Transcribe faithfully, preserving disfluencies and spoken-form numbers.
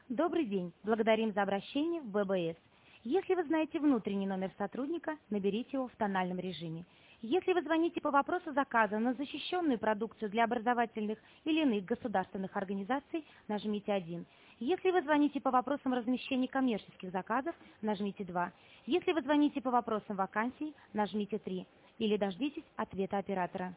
Добрый день. Благодарим за обращение в ВБС. Если вы знаете внутренний номер сотрудника, наберите его в тональном режиме. Если вы звоните по вопросу заказа на защищенную продукцию для образовательных или иных государственных организаций, нажмите один. Если вы звоните по вопросам размещения коммерческих заказов, нажмите два. Если вы звоните по вопросам вакансий, нажмите три. Или дождитесь ответа оператора.